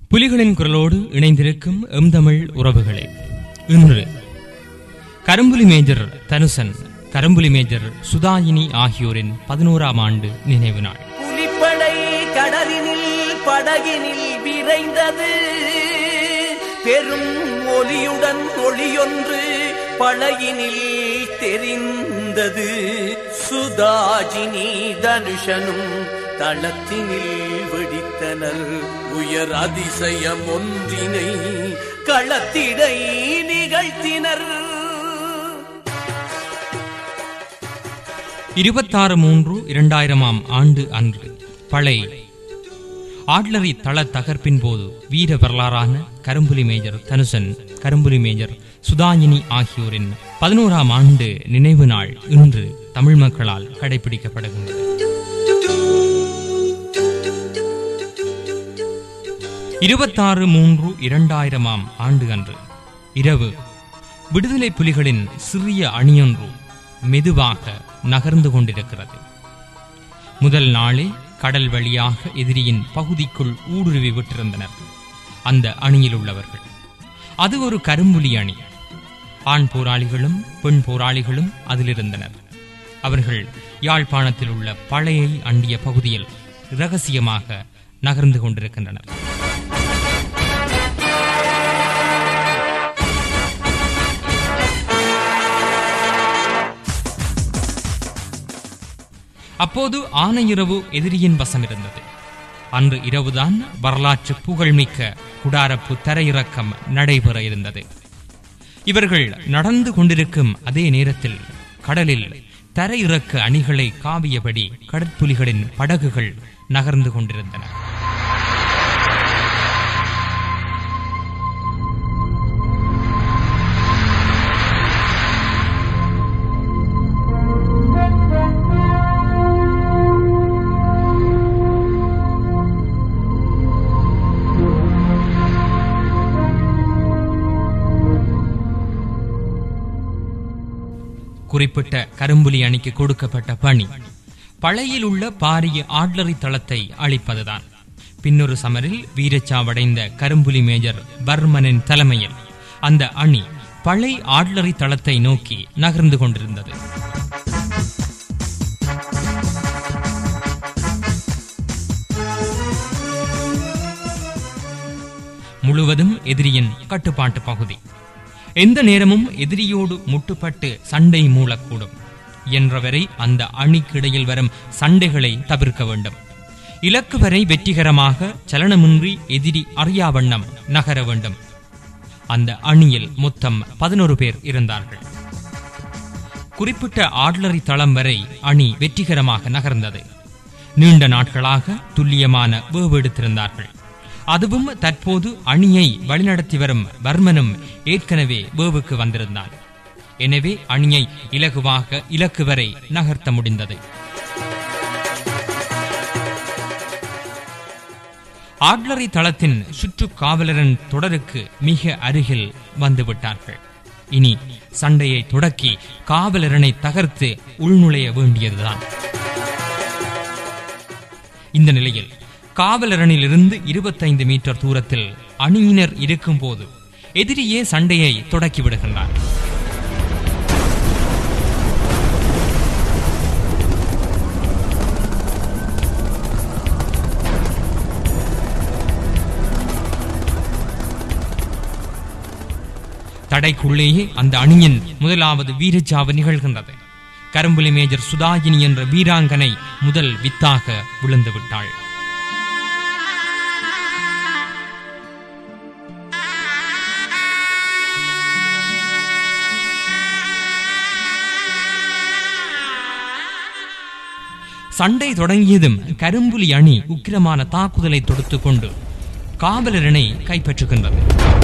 புலிகளின் குரலோடு இணைந்திருக்கும் எம்தமிழ் உறவுகளே, இன்று கரும்புலி மேஜர் தனுசன், கரும்புலி மேஜர் சுதாயினி ஆகியோரின் 11ஆம் ஆண்டு நினைவு நாள். புலிப்படை கடலினில் படகினில் விரைந்தது, பெரும் ஒலியுடன் ஒளியொன்று படகினில் தெரிந்தது. சுதாஜினி தனுஷனும் தளத்தினில் வெடித்தனர், உயர் அதிசயம் ஒன்றினை களத்திடை நிகழ்த்தினர். 26/3/2000 ஆண்டு அன்று பழை ஆட்லரி தள தகர்ப்பின் போது வீர வரலாறான கரும்புலி மேஜர் தனுசன், கரும்புலி மேஜர் சுதாயினி ஆகியோரின் 11ஆம் ஆண்டு நினைவு நாள் இன்று தமிழ் மக்களால் கடைபிடிக்கப்படுகின்றது. 26/3/2000 ஆண்டு அன்று இரவு விடுதலை புலிகளின் சிறிய அணியொன்று மெதுவாக நகர்ந்து கொண்டிருக்கிறது. முதல் நாளே கடல் வழியாக எதிரியின் பகுதிக்குள் ஊடுருவி விட்டிருந்தனர் அந்த அணியில் உள்ளவர்கள். அது ஒரு கரும்புலி அணி. ஆண் போராளிகளும் பெண் போராளிகளும் அதிலிருந்தனர். அவர்கள் யாழ்ப்பாணத்தில் உள்ள பழையை அண்டிய பகுதியில் இரகசியமாக நகர்ந்து கொண்டிருக்கின்றனர். அப்போது ஆனையிரவு எதிரியின் வசம் இருந்தது. அன்று இரவுதான் வரலாற்று புகழ்மிக்க குடாரப்பு தரையிறக்கம் நடைபெற இருந்தது. இவர்கள் நடந்து கொண்டிருக்கும் அதே நேரத்தில் கடலில் தரையிறக்க அணிகளை காவியபடி கடற்புலிகளின் படகுகள் நகர்ந்து கொண்டிருந்தன. குறிப்பிட்ட கரும்புலி அணிக்கு கொடுக்கப்பட்ட பணி பழையில் உள்ள பாரிய ஆட்லரி தளத்தை அழிப்பதுதான். பின்னொரு சமரில் வீரச்சாவடைந்த கரும்புலி மேஜர் பர்மனின் தலைமையில் அந்த அணி பழை ஆட்லரி தளத்தை நோக்கி நகர்ந்து கொண்டிருந்தது. முழுவதும் எதிரியின் கட்டுப்பாட்டு பகுதி. எந்த நேரமும் எதிரியோடு முட்டுப்பட்டு சண்டை மூளக்கூடும் என்றவரை அந்த அணிக்கிடையில் வரும் சண்டைகளை தவிர்க்க வேண்டும். இலக்கு வரை வெற்றிகரமாக சலனமின்றி எதிரி அறியாவண்ணம் நகர வேண்டும். அந்த அணியில் மொத்தம் 11 பேர் இருந்தார்கள். குறிப்பிட்ட ஆட்லரி தளம் வரை அணி வெற்றிகரமாக நகர்ந்தது. நீண்ட நாட்களாக துல்லியமான வேவெடுத்திருந்தார்கள். அதுவும் தற்போது அணியை வழிநடத்தி வரும் வர்மனும் ஏற்கனவே வேவுக்கு வந்திருந்தான். எனவே அணியை இலகுவாக இலக்கு வரை நகர்த்த முடிந்தது. ஆட்லரி தளத்தின் சுற்று காவலரின் தொடருக்கு மிக அருகில் வந்துவிட்டார்கள். இனி சண்டையை தொடக்கி காவலரனை தகர்த்து உள்நுழைய வேண்டியதுதான். இந்த நிலையில் காவலரனிலிருந்து 25 மீட்டர் தூரத்தில் அணியினர் இருக்கும் போது எதிரியே சண்டையை தொடக்கிவிடுகின்றார். தடைக்குள்ளேயே அந்த அணியின் முதலாவது வீரச்சாவு நிகழ்கின்றது. கரும்புலி மேஜர் சுதாயினி என்ற வீராங்கனை முதல் வித்தாக விழுந்து விட்டாள். சண்டை தொடங்கியதும் கரும்புலி அணி உக்கிரமான தாக்குதலை தொடுத்துக் கொண்டு காவலரனை கைப்பற்றுகின்றது.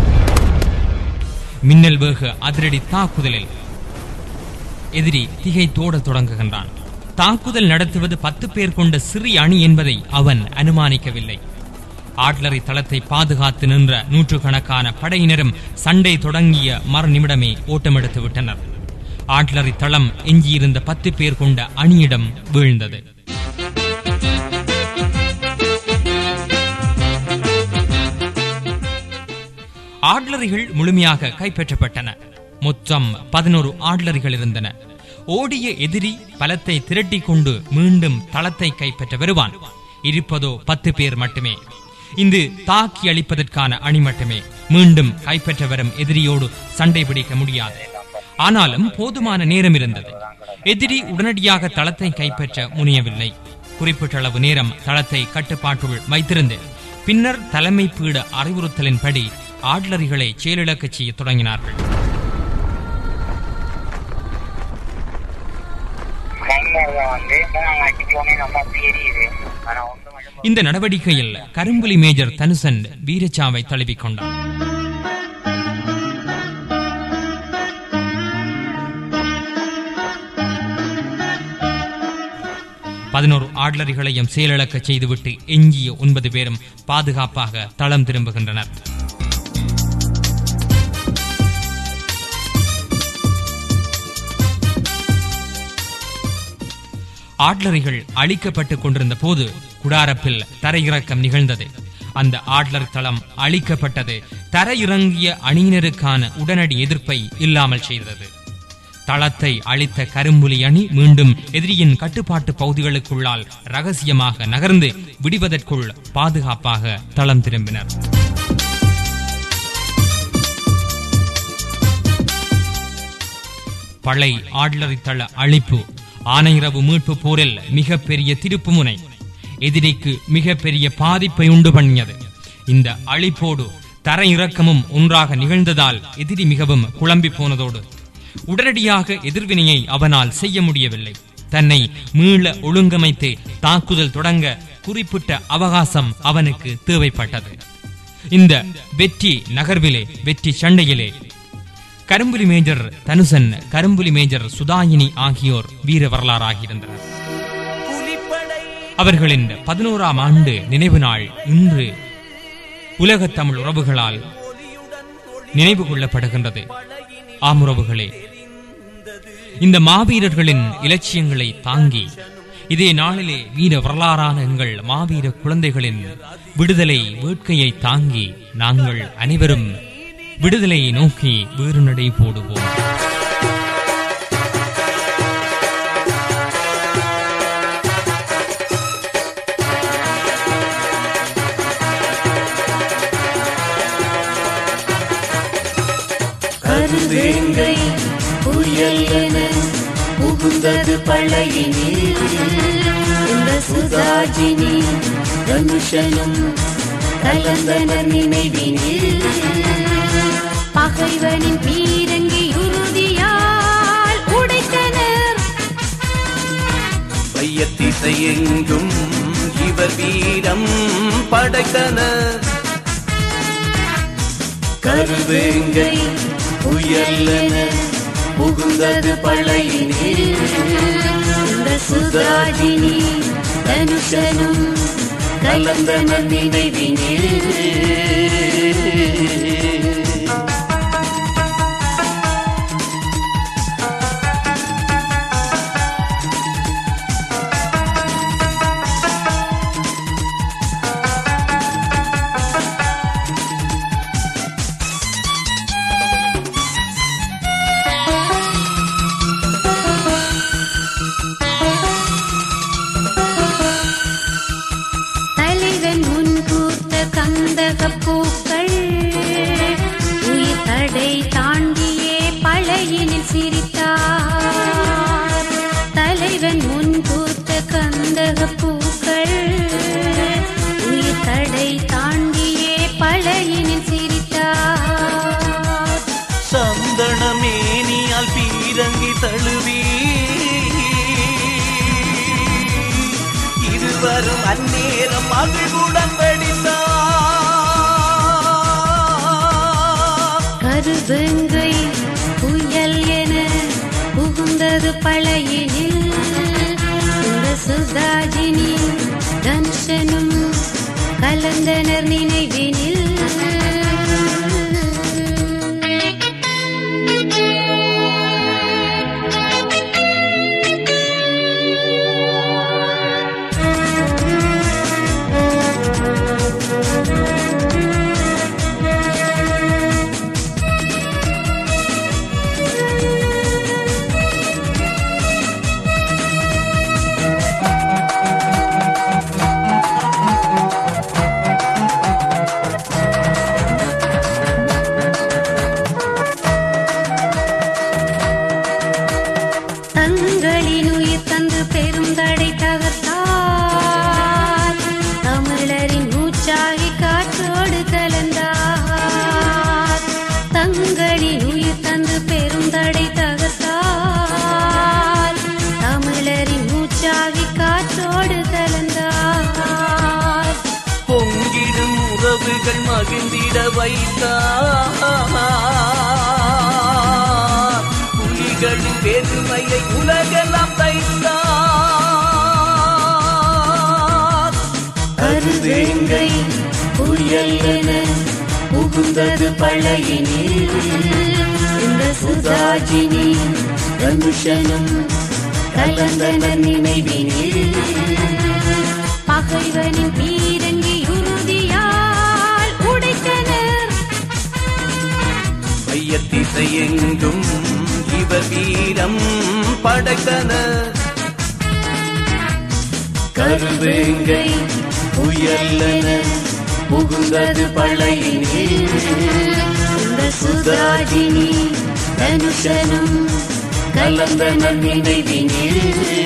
மின்னல் வேக அதிரடி தாக்குதலில் எதிரி திகைத்தோட தொடங்குகின்றான். தாக்குதல் நடத்துவது 10 பேர் கொண்ட சிறிய அணி என்பதை அவன் அனுமானிக்கவில்லை. ஆட்லரி தளத்தை பாதுகாத்து நின்ற நூற்றுக்கணக்கான படையினரும் சண்டை தொடங்கிய மறு நிமிடமே ஓட்டமெடுத்து விட்டனர். ஆட்லரி தளம் எஞ்சியிருந்த 10 பேர் கொண்ட அணியிடம் வீழ்ந்தது. ஆட்லரிகள் முழுமையாக கைப்பற்றப்பட்டன. மொத்தம் 11 ஆட்லரிகள் இருந்தன. ஓடிய எதிரி பலத்தை திரட்டி கொண்டு மீண்டும் தளத்தை கைப்பற்ற வருவான். இருப்பதோ 10 பேர் மட்டுமே. இது தாக்கி அளிப்பதற்கான அணி மட்டுமே. மீண்டும் கைப்பற்ற வரும் எதிரியோடு சண்டை பிடிக்க முடியாது. ஆனாலும் போதுமான நேரம் இருந்தது. எதிரி உடனடியாக தளத்தை கைப்பற்ற முனையவில்லை. குறிப்பிட்ட அளவு நேரம் தளத்தை கட்டுப்பாட்டுள் வைத்திருந்து பின்னர் தலைமை பீட அறிவுறுத்தலின்படி ஆட்லரிகளை செயலிழக்க செய்ய தொடங்கினார்கள். இந்த நடவடிக்கையில் கரும்புலி மேஜர் தனுசன் வீரச்சாவை தழுவிக்கொண்டார். 11 ஆட்லரிகளையும் செயலிழக்க செய்துவிட்டு எஞ்சிய 9 பேரும் பாதுகாப்பாக தளம் திரும்புகின்றனர். ஆட்லரிகள் அழிக்கப்பட்டுக் கொண்டிருந்த போது குடாரப்பில் தரையிறக்கம் நிகழ்ந்தது. அந்த ஆட்லர் தளம் அழிக்கப்பட்டது தரையிறங்கிய அணியினருக்கான உடனடி எதிர்ப்பை இல்லாமல் செய்தது. தளத்தை அழித்த கரும்புலி அணி மீண்டும் எதிரியின் கட்டுப்பாட்டு பகுதிகளுக்குள்ளால் ரகசியமாக நகர்ந்து விடுவதற்குள் பாதுகாப்பாக தளம் திரும்பினர். பழை ஆட்லரி தள அழிப்பு ஆனையிரவு மீட்பு போரில் மிகப்பெரிய திருப்பு முனை. எதிரிக்கு மிகப்பெரிய பாதிப்பை உண்டு பண்ணியது. இந்த அழிப்போடு தரையிறக்கமும் ஒன்றாக நிகழ்ந்ததால் எதிரி மிகவும் குழம்பி போனதோடு உடனடியாக எதிர்வினையை அவனால் செய்ய முடியவில்லை. தன்னை மீள ஒழுங்கமைத்து தாக்குதல் தொடங்க குறிப்பிட்ட அவகாசம் அவனுக்கு தேவைப்பட்டது. இந்த வெற்றி நகர்விலே, வெற்றி சண்டையிலே கரும்புலி மேஜர் தனுசன், கரும்புலி மேஜர் சுதாயினி ஆகியோர் வீர வரலாறாகியிருந்தனர். அவர்களின் 11ஆம் ஆண்டு நினைவு நாள் இன்று உலக தமிழ் உறவுகளால் நினைவு கொள்ளப்படுகின்றது. ஆமுறவுகளே, இந்த மாவீரர்களின் இலட்சியங்களை தாங்கி இதே நாளிலே வீர வரலாறான எங்கள் மாவீர குழந்தைகளின் விடுதலை வேட்கையை தாங்கி நாங்கள் அனைவரும் விடுதலையை நோக்கி வேறு நடை போடுவோம். கருவேங்கை புயல் என புகுந்தது பழையினில், இந்த சுதாஜினி தனுஷனும் கலந்தனர் நினைவினில். பகைவனின் பீரங்கி உறுதியால் உடைத்தனர். வையத்திசை எங்கும் இவர் வீரம் படைத்தனர். கருவேங்கை புயல் என புகுந்தது பழையினில், இந்த சுதாஜினி தனுஷனும் கலந்தனர் நினைவினில். பூக்கள் உயிர் தடை தாண்டியே பழையினில் சிரித்தார். தலைவன் முன்பூத்த கந்தக பூக்கள் உயிர் தடை தாண்டியே பழையினில் சிரித்தார். சந்தனமேனியால் பீரங்கி தழுவி இருவரும் அந்நேரம் மகிழ்வுடன் வெடித்தார். கருவேங்கை புயல் என புகுந்தது பழையினில், இந்த சுதாஜினி தனுஷனும் கலந்தனர் நினைவினில். புலிகள் மகிழ்ந்திட வைத்தார். புலிகளின் பெருமையை உலகெல்லாம் தைத்தார். கருவேங்கை புயல் என புகுந்தது பழையினில் இந்த சுதாஜினி தனுஷனும் கலந்தனர் நினைவினில். பகைவனின் பீரங்கி உறுதியால் உடைத்தனர். மையத்திசையெங்கும் இவர் வீரம் படைத்தனர். கருவேங்கை புயல் என புகுந்தது பழையினில் இந்த சுதாஜினி தனுஷனும் கலந்தனர் நினைவினில்.